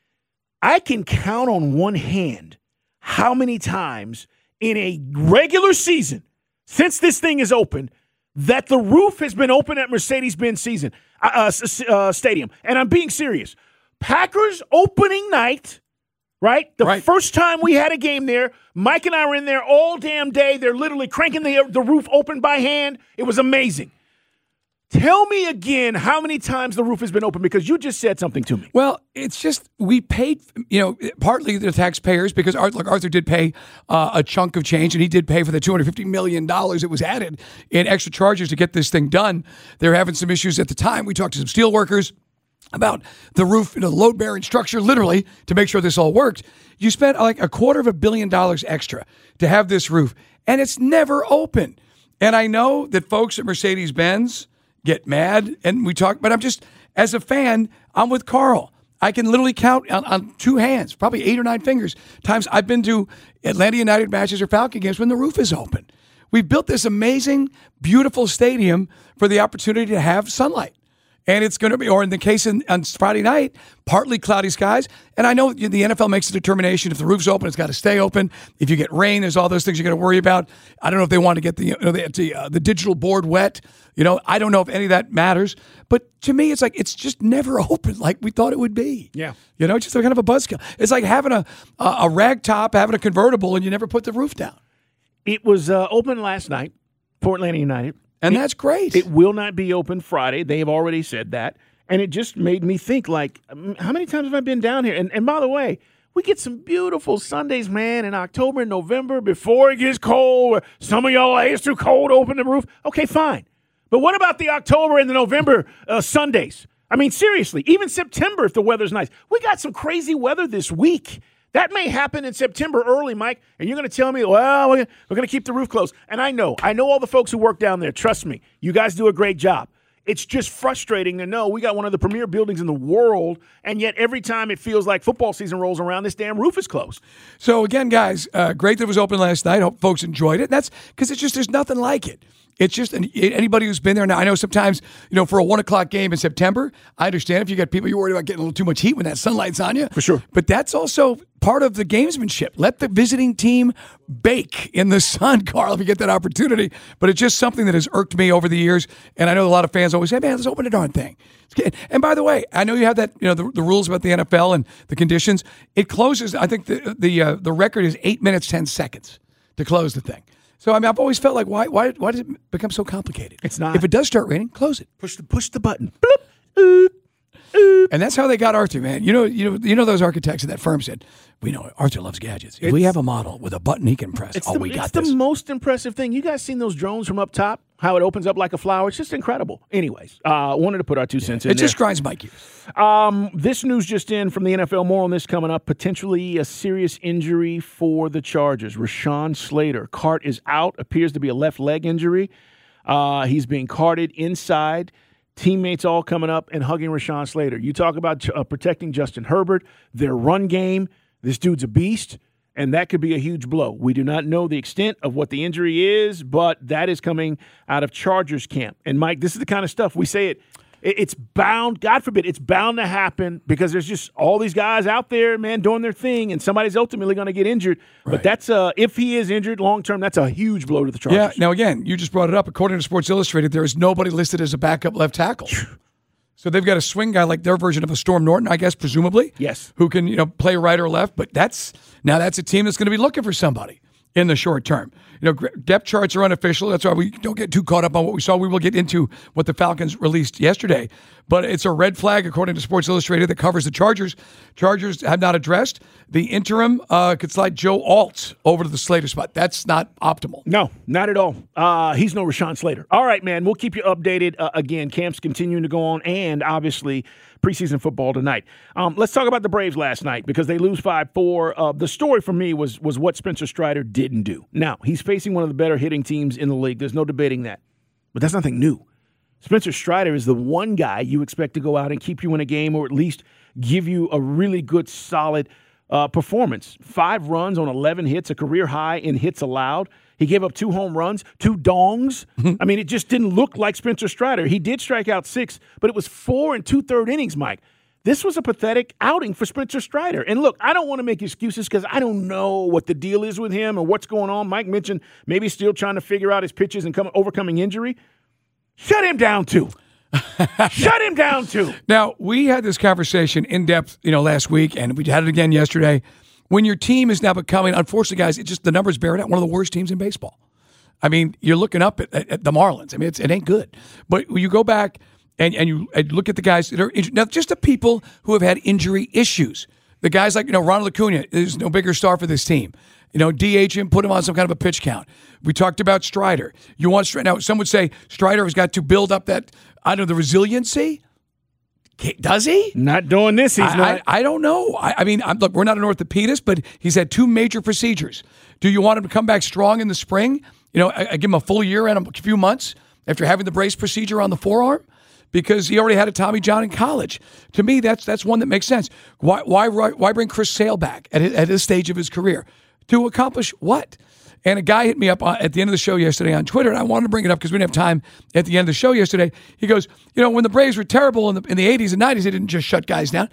I can count on one hand how many times in a regular season, since this thing is open, that the roof has been open at Mercedes-Benz season, uh, uh, Stadium. And I'm being serious. Packers opening night, right? The right. first time we had a game there, Mike and I were in there all damn day. They're literally cranking the, the roof open by hand. It was amazing. Tell me again how many times the roof has been open, because you just said something to me. Well, it's just we paid, you know, partly the taxpayers, because Arthur, like Arthur did pay uh, a chunk of change, and he did pay for the two hundred fifty million dollars that was added in extra charges to get this thing done. They're having some issues at the time. We talked to some steel workers about the roof, you know, the load-bearing structure, literally, to make sure this all worked. You spent like a quarter of a billion dollars extra to have this roof, and it's never open. And I know that folks at Mercedes-Benz get mad, and we talk, but I'm just, as a fan, I'm with Carl. I can literally count on, on two hands, probably eight or nine fingers, times I've been to Atlanta United matches or Falcon games when the roof is open. We've built this amazing, beautiful stadium for the opportunity to have sunlight. And it's going to be, or in the case in, on Friday night, partly cloudy skies. And I know the N F L makes a determination. If the roof's open, it's got to stay open. If you get rain, there's all those things you're going to worry about. I don't know if they want to get the you know, the the, uh, the digital board wet. You know, I don't know if any of that matters. But to me, it's like it's just never open like we thought it would be. Yeah. You know, it's just kind of a buzzkill. It's like having a, a, a rag top, having a convertible, and you never put the roof down. It was uh, open last night for Atlanta United. And it, that's great. It will not be open Friday. They have already said that. And it just made me think, like, how many times have I been down here? And, and by the way, we get some beautiful Sundays, man, in October and November before it gets cold. Some of y'all, hey, it's too cold to open the roof. Okay, fine. But what about the October and the November uh, Sundays? I mean, seriously, even September if the weather's nice. We got some crazy weather this week. That may happen in September early, Mike, and you're going to tell me, well, we're going to keep the roof closed. And I know. I know all the folks who work down there. Trust me. You guys do a great job. It's just frustrating to know we got one of the premier buildings in the world, and yet every time it feels like football season rolls around, this damn roof is closed. So, again, guys, uh, great that it was open last night. Hope folks enjoyed it. That's because it's just there's nothing like it. It's just anybody who's been there now. I know sometimes, you know, for a one o'clock game in September, I understand if you got people you're worried about getting a little too much heat when that sunlight's on you. For sure. But that's also part of the gamesmanship. Let the visiting team bake in the sun, Carl, if you get that opportunity. But it's just something that has irked me over the years. And I know a lot of fans always say, man, let's open the darn thing. And by the way, I know you have that, you know, the, the rules about the N F L and the conditions. It closes, I think the the uh, the record is eight minutes, ten seconds to close the thing. So, I mean, I've always felt like, why why, why does it become so complicated? It's not. If it does start raining, close it. Push the push the button. Bloop, oop, oop. And that's how they got Arthur, man. You know, you know, you know those architects at that firm said, we know Arthur loves gadgets. If It's- we have a model with a button he can press, It's oh, the, we got it's this. the most impressive thing. You guys seen those drones from up top? How it opens up like a flower? It's just incredible. Anyways, uh, wanted to put our two cents in it there. just grinds my gears. Um, this news just in from the N F L. More on this coming up. Potentially a serious injury for the Chargers. Rashawn Slater. Cart is out. Appears to be a left leg injury. Uh, he's being carted inside. Teammates all coming up and hugging Rashawn Slater. You talk about uh, protecting Justin Herbert, their run game. This dude's a beast, and that could be a huge blow. We do not know the extent of what the injury is, but that is coming out of Chargers camp. And, Mike, this is the kind of stuff we say it. It's bound, God forbid, it's bound to happen because there's just all these guys out there, man, doing their thing, and somebody's ultimately going to get injured. Right. But that's uh, if he is injured long term, that's a huge blow to the Chargers. Yeah. Now, again, you just brought it up. According to Sports Illustrated, there is nobody listed as a backup left tackle. So they've got a swing guy like their version of a Storm Norton, I guess, presumably. Yes. Who can, you know, play right or left. But that's now that's a team that's going to be looking for somebody in the short term. You know, depth charts are unofficial. That's why we don't get too caught up on what we saw. We will get into what the Falcons released yesterday. But it's a red flag, according to Sports Illustrated, that covers the Chargers. Chargers have not addressed. The interim uh, could slide Joe Alt over to the Slater spot. That's not optimal. No, not at all. Uh, he's no Rashawn Slater. All right, man, we'll keep you updated. Uh, again, camp's continuing to go on, and obviously preseason football tonight. Um, let's talk about the Braves last night because they lose five four. Uh, the story for me was was what Spencer Strider did. didn't do. Now, he's facing one of the better hitting teams in the league. There's no debating that. But that's nothing new. Spencer Strider is the one guy you expect to go out and keep you in a game or at least give you a really good, solid uh, performance. Five runs on eleven hits, a career high in hits allowed. He gave up two home runs, two dongs. I mean, it just didn't look like Spencer Strider. He did strike out six, but it was four and two-third innings, Mike. This was a pathetic outing for Spencer Strider. And look, I don't want to make excuses because I don't know what the deal is with him or what's going on. Mike mentioned maybe still trying to figure out his pitches and come, overcoming injury. Shut him down, too. Shut him down, too. Now, we had this conversation in depth, you know, last week, and we had it again yesterday. When your team is now becoming, unfortunately, guys, it's just the numbers bear it out, one of the worst teams in baseball. I mean, you're looking up at, at, at the Marlins. I mean, it's, it ain't good. But when you go back and, and you and look at the guys that are injured, now just the people who have had injury issues. The guys like, you know, Ronald Acuna is no bigger star for this team. You know, D H him, put him on some kind of a pitch count. We talked about Strider. You want Strider. Now, some would say Strider has got to build up that, I don't know, the resiliency. Does he? Not doing this. He's I, not. I, I don't know. I, I mean, I'm, look, we're not an orthopedist, but he's had two major procedures. Do you want him to come back strong in the spring? You know, I, I give him a full year and a few months after having the brace procedure on the forearm because he already had a Tommy John in college. To me, that's that's one that makes sense. Why why why bring Chris Sale back at his, at this stage of his career to accomplish what? And a guy hit me up at the end of the show yesterday on Twitter, and I wanted to bring it up because we didn't have time at the end of the show yesterday. He goes, you know, when the Braves were terrible in the, in the eighties and nineties, they didn't just shut guys down.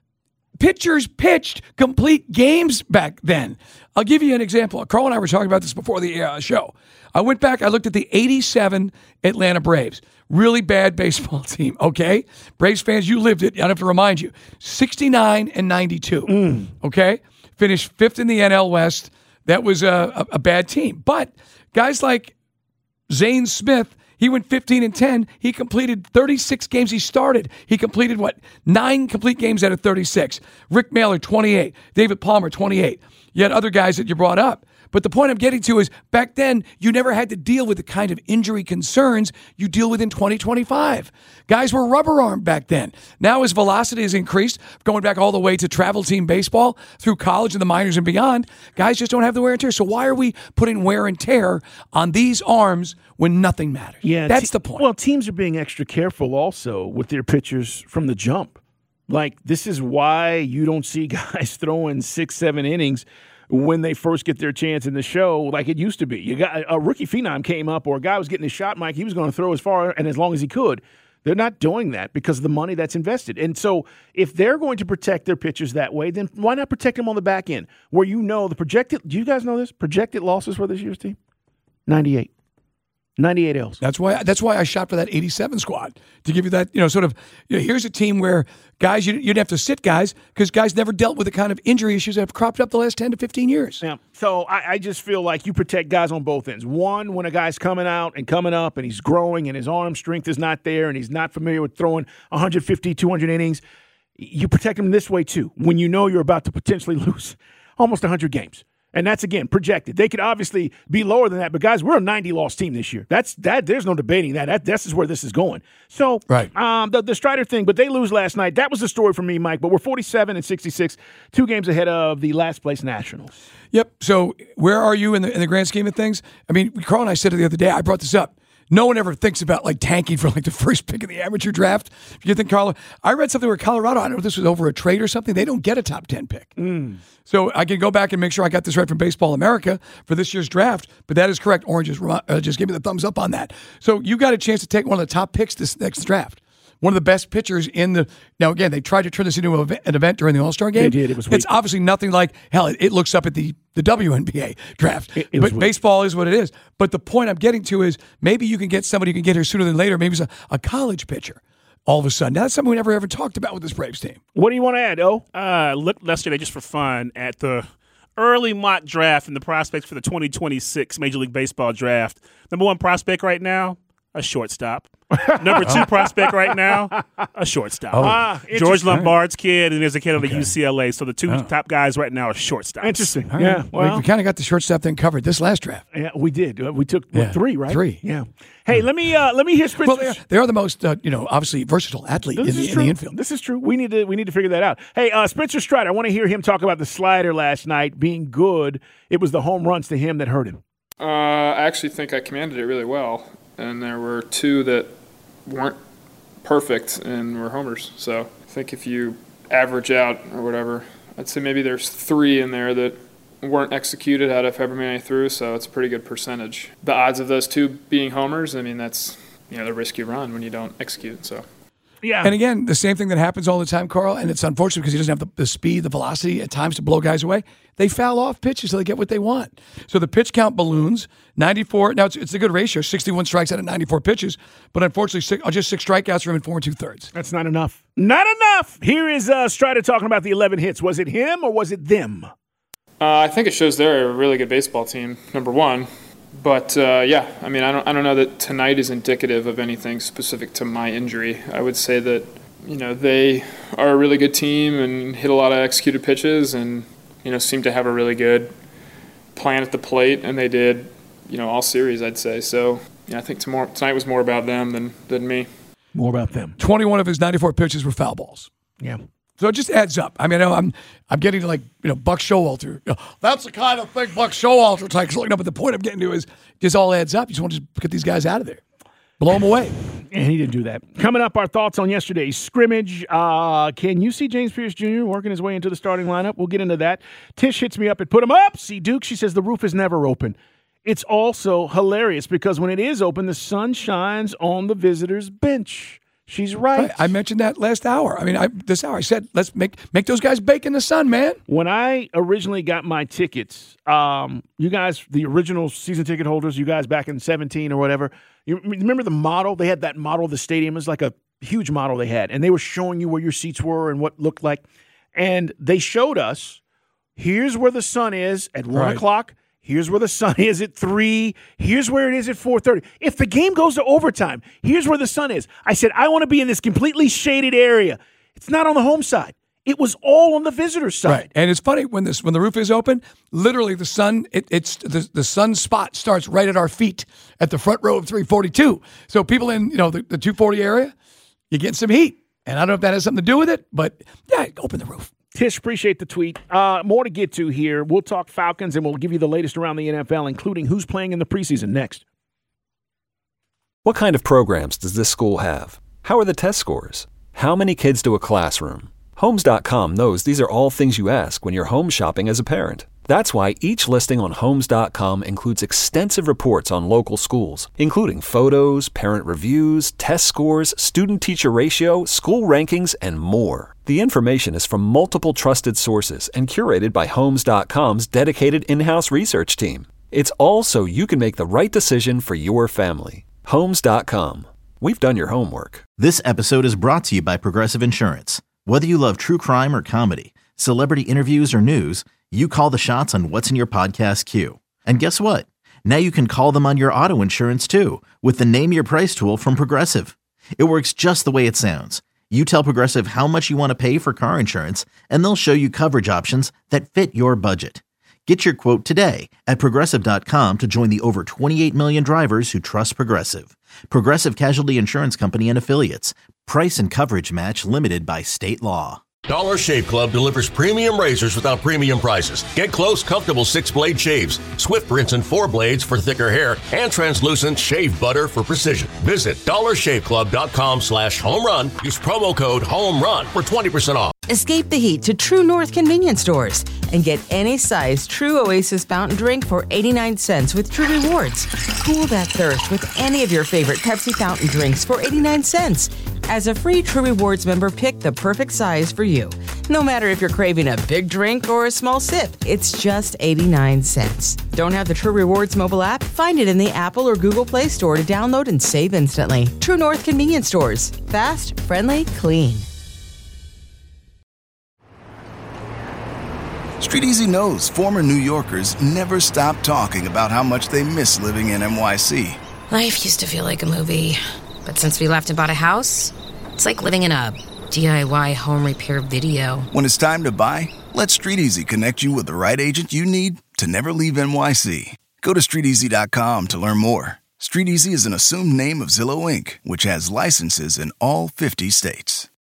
Pitchers pitched complete games back then. I'll give you an example. Carl and I were talking about this before the uh, show. I went back, I looked at the eighty-seven Atlanta Braves. Really bad baseball team, okay? Braves fans, you lived it. I don't have to remind you. sixty-nine and ninety-two, mm. okay? Finished fifth in the N L West. That was a, a, a bad team. But guys like Zane Smith, he went fifteen and ten. He completed thirty-six games he started. He completed, what, nine complete games out of thirty-six. Rick Mailer, twenty-eight. David Palmer, twenty-eight. You had other guys that you brought up. But the point I'm getting to is back then, you never had to deal with the kind of injury concerns you deal with in twenty twenty-five. Guys were rubber armed back then. Now as velocity has increased, going back all the way to travel team baseball, through college and the minors and beyond, guys just don't have the wear and tear. So why are we putting wear and tear on these arms when nothing matters? Yeah, That's te- the point. Well, teams are being extra careful also with their pitchers from the jump. Like, this is why you don't see guys throwing six, seven innings when they first get their chance in the show like it used to be. You got a rookie phenom came up or a guy was getting his shot, Mike, he was going to throw as far and as long as he could. They're not doing that because of the money that's invested. And so if they're going to protect their pitchers that way, then why not protect them on the back end where you know the projected – do you guys know this? Projected losses for this year's team? ninety-eight. ninety-eight L's. That's why that's why I shot for that eighty-seven squad, to give you that, you know, sort of, you know, here's a team where guys, you, you'd have to sit guys because guys never dealt with the kind of injury issues that have cropped up the last ten to fifteen years. Yeah. So I, I just feel like you protect guys on both ends. One, when a guy's coming out and coming up and he's growing and his arm strength is not there and he's not familiar with throwing one fifty, two hundred innings, you protect him this way too when you know you're about to potentially lose almost one hundred games. And that's, again, projected. They could obviously be lower than that, but guys, we're a ninety-loss team this year. That's that. There's no debating that. That this is where this is going. So, right. um, the, the Strider thing, but they lose last night. That was the story for me, Mike. But we're forty-seven and sixty-six, two games ahead of the last place Nationals. Yep. So where are you in the in the grand scheme of things? I mean, Carl and I said it the other day. I brought this up. No one ever thinks about like tanking for like the first pick in the amateur draft. If you think Colorado, I read something where Colorado, I don't know if this was over a trade or something, they don't get a top ten pick. Mm. So I can go back and make sure I got this right from Baseball America for this year's draft, but that is correct. Orange just, uh, just gave me the thumbs up on that. So you got a chance to take one of the top picks this next draft. One of the best pitchers in the – now, again, they tried to turn this into a, an event during the All-Star game. They did. It was weak. It's obviously nothing like – hell, it, it looks up at the, the W N B A draft. It, it but weak. baseball is what it is. But the point I'm getting to is maybe you can get somebody who can get here sooner than later. Maybe it's a, a college pitcher all of a sudden. Now, that's something we never ever talked about with this Braves team. What do you want to add, O? Uh, looked yesterday just for fun at the early mock draft and the prospects for the twenty twenty-six Major League Baseball draft. Number one prospect right now, a shortstop. Number two prospect right now, a shortstop. Oh. Ah, George interesting. Lombard's kid, and there's a kid on the Okay. U C L A. So the two Oh. top guys right now are shortstops. Interesting. All right. Yeah. we, Well, we kind of got the shortstop thing covered this last draft. yeah, we did. Uh, We took what, Yeah, three, right? three. Yeah. Hey, let me uh, let me hear Spencer. Well, they are, they are the most, uh, you know, obviously versatile athlete in This the, is in true. the infield. This is true. We need to we need to figure that out. Hey, uh, Spencer Strider, I want to hear him talk about the slider last night being good. It was the home runs to him that hurt him. Uh, I actually think I commanded it really well, and there were two that weren't perfect and were homers. So I think if you average out or whatever, I'd say maybe there's three in there that weren't executed out of however many I threw, so it's a pretty good percentage. The odds of those two being homers, I mean, that's, you know, the risk you run when you don't execute. So. Yeah. And again, the same thing that happens all the time, Carl, and it's unfortunate because he doesn't have the, the speed, the velocity at times to blow guys away. They foul off pitches so they get what they want. So the pitch count balloons, ninety-four. Now, it's, it's a good ratio, sixty-one strikes out of ninety-four pitches, but unfortunately, six, just six strikeouts for him in four and two-thirds. That's not enough. Not enough. Here is uh, Strider talking about the eleven hits. Was it him or was it them? Uh, I think it shows they're a really good baseball team, number one. But, uh, yeah, I mean, I don't I don't know that tonight is indicative of anything specific to my injury. I would say that, you know, they are a really good team and hit a lot of executed pitches and, you know, seem to have a really good plan at the plate, and they did, you know, all series, I'd say. So, yeah, I think tomorrow, tonight was more about them than, than me. More about them. twenty-one of his ninety-four pitches were foul balls. Yeah. So it just adds up. I mean, I know I'm I'm getting to like, you know, Buck Showalter. You know, that's the kind of thing Buck Showalter takes. Looking up at the point I'm getting to is just all adds up. You just want to just get these guys out of there. Blow them away. And he didn't do that. Coming up, our thoughts on yesterday's scrimmage. Uh, can you see James Pierce Junior working his way into the starting lineup? We'll get into that. Tish hits me up and put him up. See Duke, she says the roof is never open. It's also hilarious because when it is open, the sun shines on the visitor's bench. She's right. I mentioned that last hour. I mean, I, this hour I said, let's make make those guys bake in the sun, man. When I originally got my tickets, um, you guys, the original season ticket holders, you guys back in seventeen or whatever, you remember the model? They had that model of the stadium. It was like a huge model they had, and they were showing you where your seats were and what looked like. And they showed us, here's where the sun is at one Right. o'clock. Here's where the sun is at three. Here's where it is at four thirty. If the game goes to overtime, here's where the sun is. I said, I want to be in this completely shaded area. It's not on the home side. It was all on the visitor side. Right. And it's funny when this when the roof is open, literally the sun it, it's the the sun spot starts right at our feet at the front row of three forty-two. So people in, you know, the, the two forty area, you're getting some heat. And I don't know if that has something to do with it, but yeah, open the roof. Tish, appreciate the tweet. Uh, more to get to here. We'll talk Falcons, and we'll give you the latest around the N F L, including who's playing in the preseason next. What kind of programs does this school have? How are the test scores? How many kids do a classroom? Homes dot com knows these are all things you ask when you're home shopping as a parent. That's why each listing on Homes dot com includes extensive reports on local schools, including photos, parent reviews, test scores, student-teacher ratio, school rankings, and more. The information is from multiple trusted sources and curated by Homes dot com's dedicated in-house research team. It's all so you can make the right decision for your family. Homes dot com. We've done your homework. This episode is brought to you by Progressive Insurance. Whether you love true crime or comedy, celebrity interviews or news, you call the shots on what's in your podcast queue. And guess what? Now you can call them on your auto insurance too with the Name Your Price tool from Progressive. It works just the way it sounds. You tell Progressive how much you want to pay for car insurance, and they'll show you coverage options that fit your budget. Get your quote today at Progressive dot com to join the over twenty-eight million drivers who trust Progressive. Progressive Casualty Insurance Company and Affiliates. Price and coverage match limited by state law. Dollar Shave Club delivers premium razors without premium prices. Get close, comfortable six-blade shaves, swift rinse and four blades for thicker hair, and translucent shave butter for precision. Visit dollar shave club dot com slash home run. Use promo code HOMERUN for twenty percent off. Escape the heat to True North convenience stores and get any size True Oasis fountain drink for eighty-nine cents with True Rewards. Cool that thirst with any of your favorite Pepsi fountain drinks for eighty-nine cents. As a free True Rewards member, pick the perfect size for you. No matter if you're craving a big drink or a small sip, it's just eighty-nine cents. Don't have the True Rewards mobile app? Find it in the Apple or Google Play Store to download and save instantly. True North convenience stores. Fast, friendly, clean. Street Easy knows former New Yorkers never stop talking about how much they miss living in N Y C. Life used to feel like a movie. But since we left and bought a house, it's like living in a D I Y home repair video. When it's time to buy, let StreetEasy connect you with the right agent you need to never leave N Y C. Go to street easy dot com to learn more. StreetEasy is an assumed name of Zillow Incorporated, which has licenses in all fifty states.